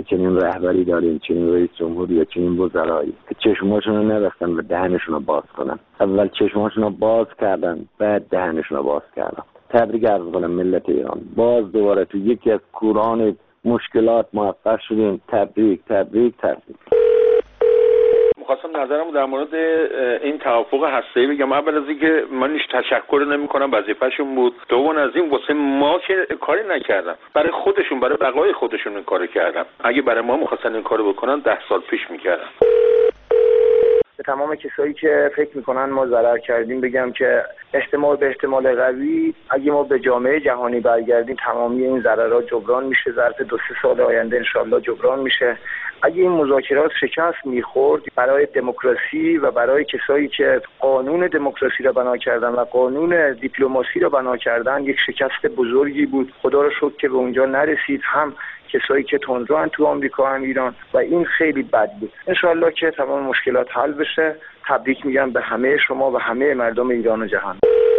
چنین رهبری داریم، چنین رئیس جمهوری یا چنین وزرایی که چشماشون رو نبستن و دهنشون رو باز کنن. اول چشماشون رو باز کردن، بعد دهنشون رو باز کردن. تبریک عرض می‌کنم ملت ایران. باز دوباره تو یکی از کوران مشکلات موفق شدیم. تبریک تبریک تبریک. خواستم نظرمو در مورد این توافق هسته‌ای بگم. اول از اینکه من هیچ تشکر نمی‌کنم، وظیفه‌شون بود. دوم از این واسه ما که کاری نکردن، برای خودشون، برای بقای خودشون این کارو کردن. اگه برای ما می‌خواستن این کارو بکنن 10 سال پیش می‌کردن. به تمام کسایی که فکر میکنن ما ضرر کردیم بگم که احتمال به احتمال قوی اگه ما به جامعه جهانی برگردیم تمامی این ضررها جبران میشه، ظرف 2-3 سال آینده انشالله جبران میشه. اگه این مذاکرات شکست میخورد برای دموکراسی و برای کسایی که قانون دموکراسی را بنا کردن و قانون دیپلماسی را بنا کردن یک شکست بزرگی بود. خدا رو شکر که به اونجا نرسید، هم کسایی که تندروان تو آمریکا هم ایران، و این خیلی بد بود. انشالله که تمام مشکلات حل بشه. تبریک میگم به همه شما و همه مردم ایران و جهان.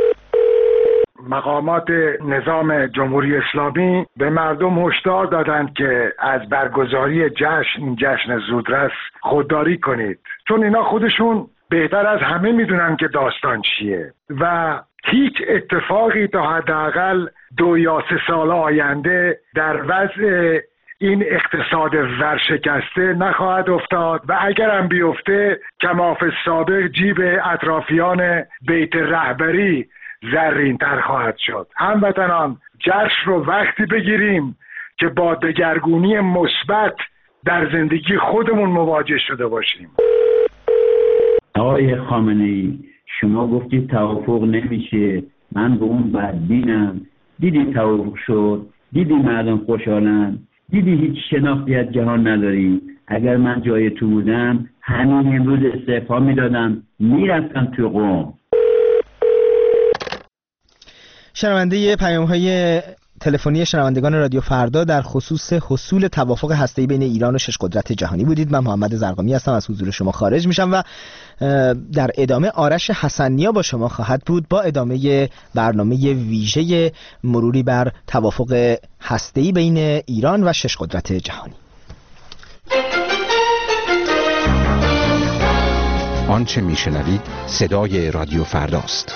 مقامات نظام جمهوری اسلامی به مردم هشدار دادند که از برگزاری جشن زودرس خودداری کنید، چون اینا خودشون بهتر از همه میدونن که داستان چیه و هیچ اتفاقی تا حداقل 2 یا 3 سال آینده در وضع این اقتصاد ورشکسته نخواهد افتاد و اگر هم بیفته کما فی السابق جیب اطرافیان بیت رهبری زرین تر خواهد شد. هموطنان، جشن رو وقتی بگیریم که با دگرگونی مثبت در زندگی خودمون مواجه شده باشیم. آقای خامنه‌ای، شما گفتید توافق نمیشه، من به اون بدبینم. دیدی توافق شد، دیدی مردم خوشحالن، دیدی هیچ شناختی از جهان نداری. اگر من جای تو بودم همین امروز استعفا میدادم، میرفتم تو قم. شنونده پیام‌های تلفنی شنوندگان رادیو فردا در خصوص حصول توافق هسته‌ای بین ایران و 6 قدرت جهانی بودید. من محمد زرقامی هستم، از حضور شما خارج میشم و در ادامه آرش حسن‌نیا با شما خواهد بود با ادامه برنامه ویژه مروری بر توافق هسته‌ای بین ایران و 6 قدرت جهانی. آنچه میشنوید صدای رادیو فرداست.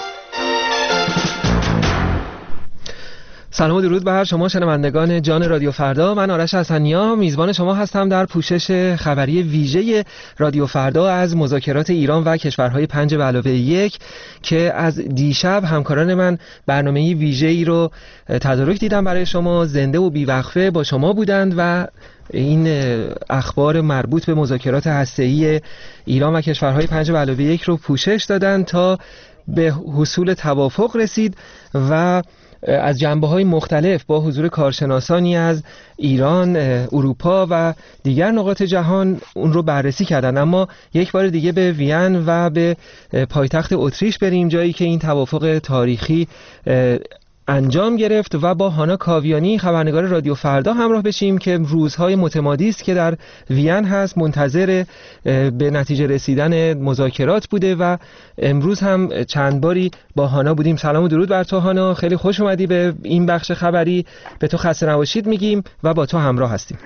سلام و درود بر شما شنوندگان جان رادیو فردا. من آرش حسن‌نیا میزبان شما هستم در پوشش خبری ویژه رادیو فردا از مذاکرات ایران و کشورهای 5+1 که از دیشب همکاران من برنامه ویژه‌ای رو تدارک دیدن برای شما، زنده و بیوقفه با شما بودند و این اخبار مربوط به مذاکرات هسته‌ای ایران و کشورهای 5+1 رو پوشش دادن تا به حصول توافق رسید و از جنبه‌های مختلف با حضور کارشناسانی از ایران، اروپا و دیگر نقاط جهان اون رو بررسی کردن. اما یک بار دیگه به وین و به پایتخت اتریش بریم، جایی که این توافق تاریخی انجام گرفت و با هانا کاویانی خبرنگار رادیو فردا همراه بشیم که روزهای متمادی است که در وین هست، منتظر به نتیجه رسیدن مذاکرات بوده و امروز هم چند باری با هانا بودیم. سلام و درود بر تو هانا، خیلی خوش اومدی به این بخش خبری. به تو خسته نباشید میگیم و با تو همراه هستیم.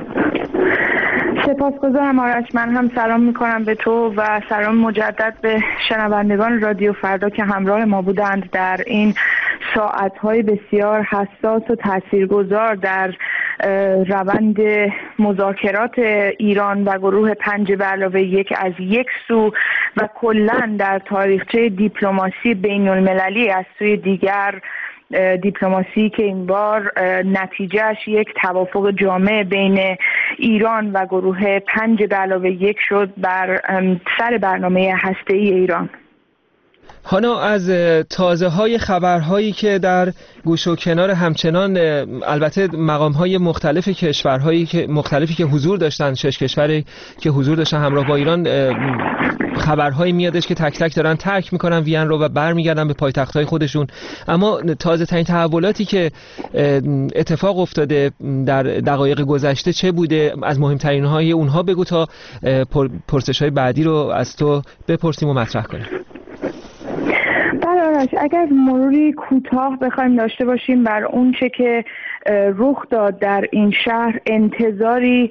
سپاسگزارم آرش، من هم سلام میکنم به تو و سلام مجدد به شنوندگان رادیو فردا که همراه ما بودند در این ساعتهای بسیار حساس و تاثیرگذار در روند مذاکرات ایران و گروه 5+1 از یک سو و کلاً در تاریخچه دیپلماسی بین المللی از سوی دیگر. دیپلماسی که این بار نتیجهش یک توافق جامع بین ایران و گروه 5+1 شد بر سر برنامه هسته‌ای ایران. هانا، از تازه های خبرهایی که در گوش و کنار همچنان البته مقام های مختلف کشورهایی که مختلفی که حضور داشتن، 6 کشوری که حضور داشتن همراه با ایران، خبرهایی میادش که تک تک دارن ترک میکنن وین رو و برمیگردن به پایتخت‌های خودشون. اما تازه ترین تحولاتی که اتفاق افتاده در دقایق گذشته چه بوده؟ از مهمترین های اونها بگو تا پرسش های بعدی رو از تو بپرسیم و مطرح کنیم. آرش اگر مروری کوتاه بخوایم داشته باشیم بر اون چه که رخ داد در این شهر، انتظاری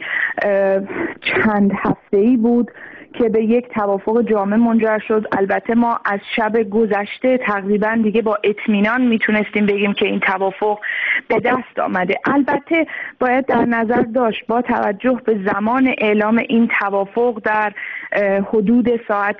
چند هفته‌ای بود که به یک توافق جامع منجر شد. البته ما از شب گذشته تقریبا دیگه با اطمینان میتونستیم بگیم که این توافق به دست آمده. البته باید در نظر داشت با توجه به زمان اعلام این توافق در حدود ساعت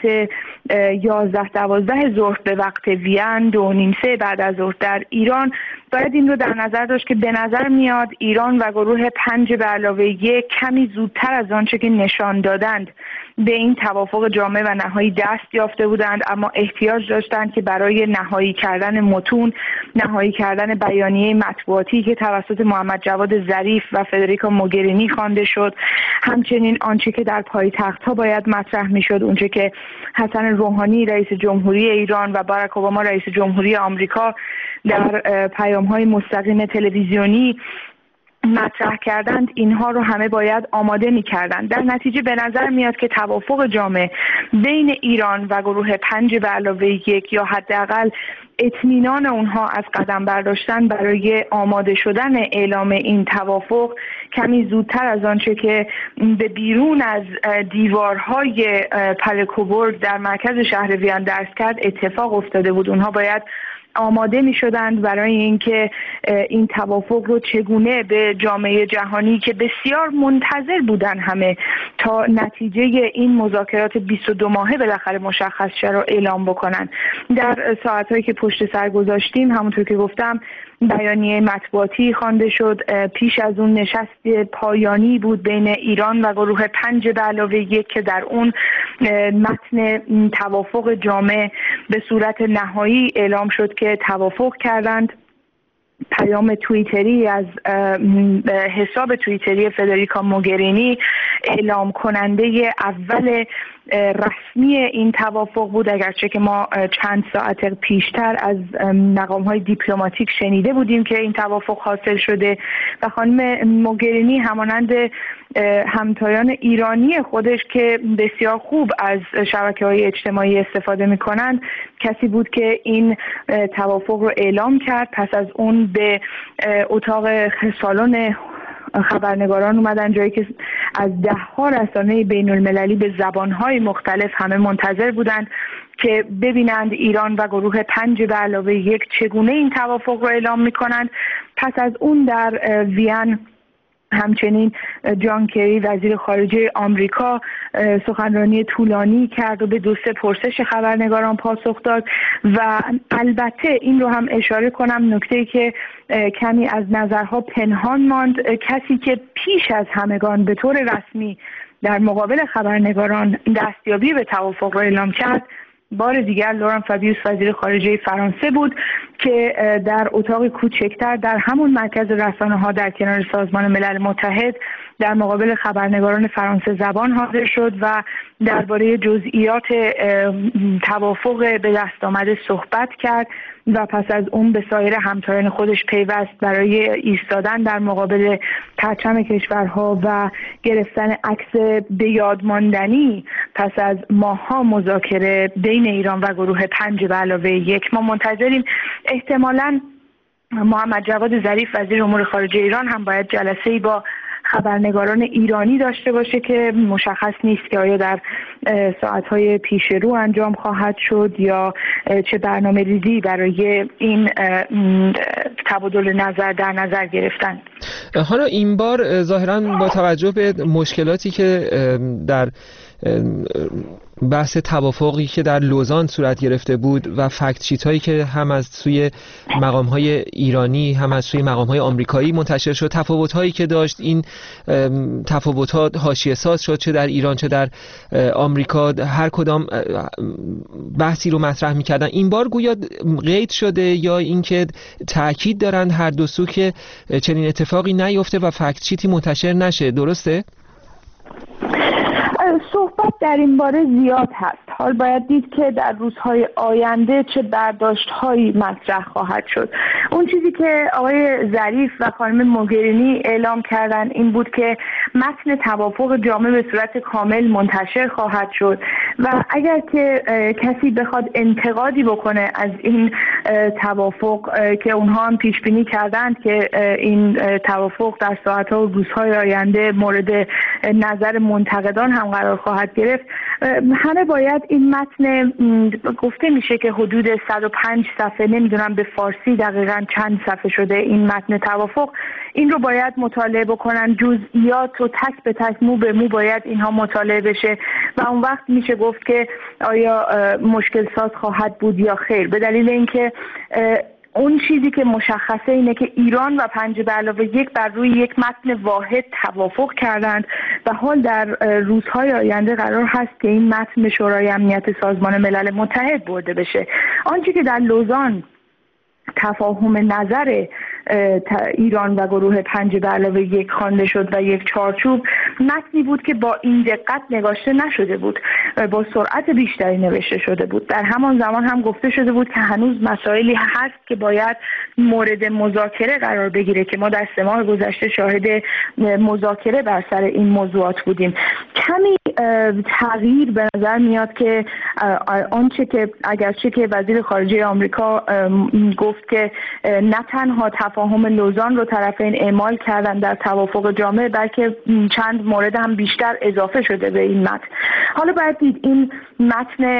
11-12 ظهر به وقت وین، 2:30 بعد از ظهر در ایران، باید این رو در نظر داشت که به نظر میاد ایران و گروه 5+1 کمی زودتر از آنچه که نشان دادند به این توافق جامع و نهایی دست یافته بودند، اما احتیاج داشتند که برای نهایی کردن متون، نهایی کردن بیانیه مطبوعاتی که توسط محمد جواد ظریف و فدریکا موگرینی خوانده شد، همچنین آنچه که در پایتخت‌ها باید مطرح میشد، اونچه که حسن روحانی رئیس جمهوری ایران و باراک اوباما رئیس جمهوری آمریکا در پیام‌های مستقیم تلویزیونی مطرح کردند، اینها رو همه باید آماده می‌کردند. در نتیجه به نظر میاد که توافق جامع بین ایران و گروه 5+1 یا حداقل اطمینان اونها از قدم برداشتن برای آماده شدن اعلام این توافق کمی زودتر از آنچه که به بیرون از دیوارهای پلکوبورگ در مرکز شهر وین دست کرد اتفاق افتاده بود. اونها باید آماده می شدند برای اینکه این توافق رو چگونه به جامعه جهانی که بسیار منتظر بودن همه تا نتیجه این مذاکرات 22 ماهه بالاخره مشخص شه رو اعلام بکنن. در ساعت‌هایی که پشت سر گذاشتیم همونطور که گفتم بیانیه مطبوعاتی خوانده شد. پیش از اون نشست پایانی بود بین ایران و گروه 5+1 که در اون متن توافق جامع به صورت نهایی اعلام شد که توافق کردند. پیام توییتری از حساب توییتری فدریکا موگرینی اعلام کننده اول رسمی این توافق بود، اگرچه که ما چند ساعت پیشتر از مقام‌های دیپلماتیک شنیده بودیم که این توافق حاصل شده و خانم موگرینی همانند همتایان ایرانی خودش که بسیار خوب از شبکه‌های اجتماعی استفاده می‌کنند کسی بود که این توافق رو اعلام کرد. پس از اون به اتاق سالن خبرنگاران اومدن، جایی که از 10 رسانه بین المللی به زبانهای مختلف همه منتظر بودند که ببینند ایران و گروه 5+1 چگونه این توافق رو اعلام میکنند. پس از اون در وین همچنین جان کری وزیر خارجه آمریکا سخنرانی طولانی کرد و به 2-3 پرسش خبرنگاران پاسخ داد و البته این رو هم اشاره کنم، نکته‌ای که کمی از نظرها پنهان ماند، کسی که پیش از همگان به طور رسمی در مقابل خبرنگاران دستیابی به توافق رو اعلام کرد بار دیگر لوران فابیوس وزیر خارجه فرانسه بود که در اتاق کوچکتر در همون مرکز رسانه‌ها در کنار سازمان ملل متحد در مقابل خبرنگاران فرانسه زبان حاضر شد و درباره جزئیات توافق به دست آمده صحبت کرد و پس از اون به سایر همتایان خودش پیوست برای ایستادن در مقابل پرچم کشورها و گرفتن عکس به یاد ماندنی پس از ماه‌ها مذاکره بین ایران و گروه 5+1. ما منتظریم احتمالاً محمد جواد ظریف وزیر امور خارجه ایران هم باید جلسه‌ای با خبرنگاران ایرانی داشته باشه که مشخص نیست که آیا در ساعت‌های پیش رو انجام خواهد شد یا چه برنامه ریزی برای این تبادل نظر در نظر گرفتن. حالا این بار ظاهراً با توجه به مشکلاتی که در بحث توافقی که در لوزان صورت گرفته بود و فکت شیت هایی که هم از سوی مقام های ایرانی هم از سوی مقام های آمریکایی منتشر شد، تفاوت هایی که داشت، این تفاوت ها حاشیه ساز شد چه در ایران چه در آمریکا، هر کدام بحثی رو مطرح می‌کردن. این بار گویا قید شده یا اینکه تاکید دارند هر دو سو که چنین اتفاقی نیفته و فکت شیتی منتشر نشه، درسته؟ صحبت در این باره زیاد هست. حال باید دید که در روزهای آینده چه برداشت‌هایی مطرح خواهد شد. اون چیزی که آقای ظریف و خانم موگرینی اعلام کردن این بود که متن توافق جامع به صورت کامل منتشر خواهد شد و اگر که کسی بخواد انتقادی بکنه از این توافق که اونها هم پیش بینی کردند که این توافق در ساعت‌ها و روزهای آینده مورد نظر منتقدان هم قرار خواهد گرفت، همه باید این متن گفته میشه که حدود 105 صفحه، نمیدونم به فارسی دقیقاً چند صفحه شده این متن توافق، این رو باید مطالعه بکنن. جزئیات و تک به تک مو به مو باید اینها مطالعه بشه و اون وقت میشه گفت که آیا مشکل ساز خواهد بود یا خیر، به دلیل اینکه اون چیزی که مشخصه اینه که ایران و 5+1 بر روی یک متن واحد توافق کردند و حال در روزهای آینده قرار هست که این متن به شورای امنیت سازمان ملل متحد برده بشه. آنچه که در لوزان تفاهم نظر ایران و گروه 5+1 خوانده شد و یک چارچوب متنی بود که با این دقت نگاشته نشده بود، با سرعت بیشتری نوشته شده بود. در همان زمان هم گفته شده بود که هنوز مسائلی هست که باید مورد مذاکره قرار بگیره که ما در 3 ماه گذشته شاهد مذاکره بر سر این موضوعات بودیم. کمی تغییر به نظر میاد که آنچه که اگرچه که وزیر خارجه آمریکا گفت که نه تنها تفاهم لوزان رو طرفین اعمال کردن در توافق جامع، بلکه چند مورد هم بیشتر اضافه شده به این متن. حالا باید دید این متن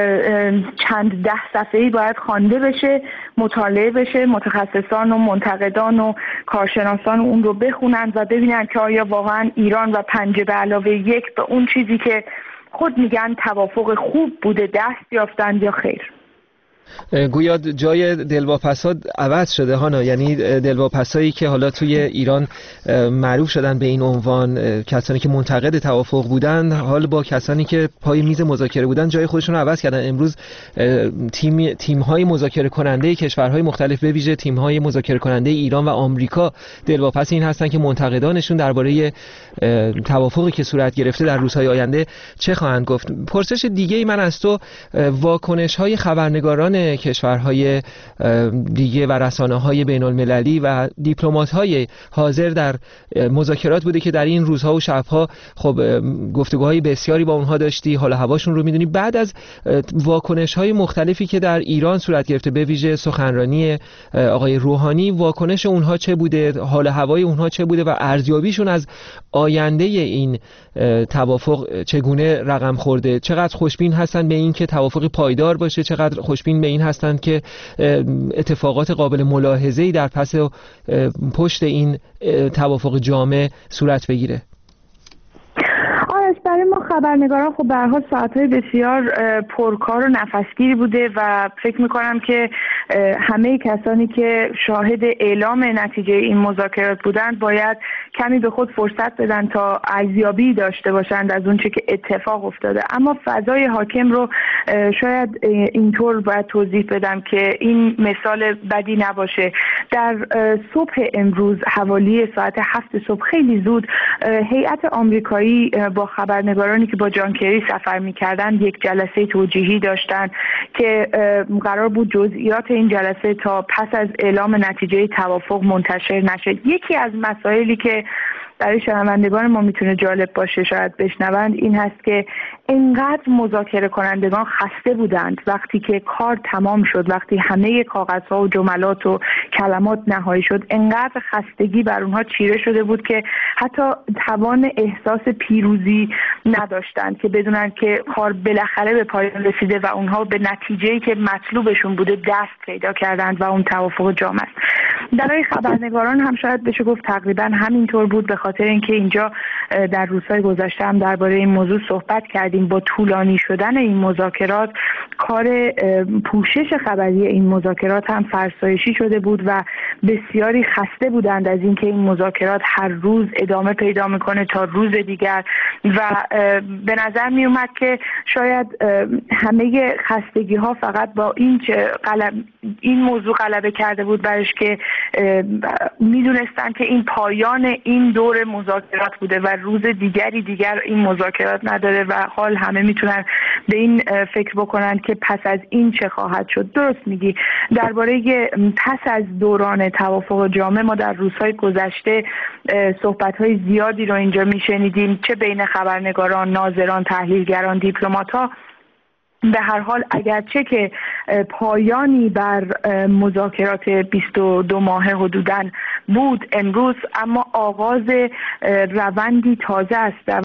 چند 10 صفحه‌ای باید خوانده بشه، مطالعه بشه، متخصصان و منتقدان و کارشناسان اون رو بخونن و ببینن که آیا واقعا ایران و 5+1 به اون چیزی که خود میگن توافق خوب بوده دست یافتند یا خیر. گویا جای دلواپس‌ها عوض شده هانا، یعنی دلواپسایی که حالا توی ایران معروف شدن به این عنوان، کسانی که منتقد توافق بودن، حال با کسانی که پای میز مذاکره بودن جای خودشون رو عوض کردن. امروز تیم‌های مذاکره کننده کشورهای مختلف، به ویژه تیم‌های مذاکره کننده ایران و آمریکا، دلواپس این هستن که منتقدانشون درباره توافقی که صورت گرفته در روزهای آینده چه خواهند گفت. پرسش دیگه‌ای من از تو واکنش‌های خبرنگاران کشورهای دیگه و رسانه‌های بین‌المللی و دیپلمات‌های حاضر در مذاکرات بوده که در این روزها و شب‌ها خب گفتگوهای بسیاری با اونها داشتی، حال هواشون رو می‌دونی. بعد از واکنش‌های مختلفی که در ایران صورت گرفته، به ویژه سخنرانی آقای روحانی، واکنش اونها چه بوده، حال هوای اونها چه بوده و ارزیابیشون از آینده این توافق چگونه رقم خورده؟ چقدر خوشبین هستن به این که توافق پایدار باشه، چقدر خوشبین به این هستند که اتفاقات قابل ملاحظه‌ای در پس پشت این توافق جامع صورت بگیره؟ برای ما خبرنگاران خب به هر حال ساعت‌های بسیار پرکار و نفسگیری بوده و فکر می‌کنم که همه کسانی که شاهد اعلام نتیجه این مذاکرات بودند باید کمی به خود فرصت بدن تا ارزیابی داشته باشند از اون چه که اتفاق افتاده. اما فضای حاکم رو شاید اینطور باید توضیح بدم که این مثال بدی نباشه. در صبح امروز حوالی ساعت 7 صبح خیلی زود هیئت آمریکایی با خبرنگارانی که با جان کری سفر می‌کردند یک جلسه توجیهی داشتند که قرار بود جزئیات این جلسه تا پس از اعلام نتیجه توافق منتشر نشه. یکی از مسائلی که برای شنوندگان ما میتونه جالب باشه شاید بشنوند این هست که انقدر مذاکره کنندگان خسته بودند وقتی که کار تمام شد، وقتی همه کاغذها و جملات و کلمات نهایی شد، انقدر خستگی بر اونها چیره شده بود که حتی توان احساس پیروزی نداشتند که بدونن که کار بالاخره به پایان رسیده و اونها به نتیجه‌ای که مطلوبشون بوده دست پیدا کردند و اون توافق جامع است. برای خبرنگاران هم شاید بشه گفت تقریبا همینطور بود، به خاطر اینکه اینجا در روزهای گذشته هم درباره این موضوع صحبت کردیم. با طولانی شدن این مذاکرات کار پوشش خبری این مذاکرات هم فرسایشی شده بود و بسیاری خسته بودند از اینکه این مذاکرات هر روز ادامه پیدا میکنه تا روز دیگر و به نظر می اومد که شاید همه خستگی ها فقط با این موضوع غلبه کرده بود برش که میدونستن که این پایان این دور مذاکرات بوده و روز دیگر این مذاکرات نداره و حال همه میتونن به این فکر بکنن که پس از این چه خواهد شد. درست میگی، درباره پس از دوران نام توافق جامع ما در روزهای گذشته صحبت‌های زیادی رو اینجا میشنیدیم، چه بین خبرنگاران، ناظران، تحلیلگران، دیپلمات‌ها. به هر حال اگرچه که پایانی بر مذاکرات 22 ماهه حدوداً بود امروز، اما آغاز روندی تازه است.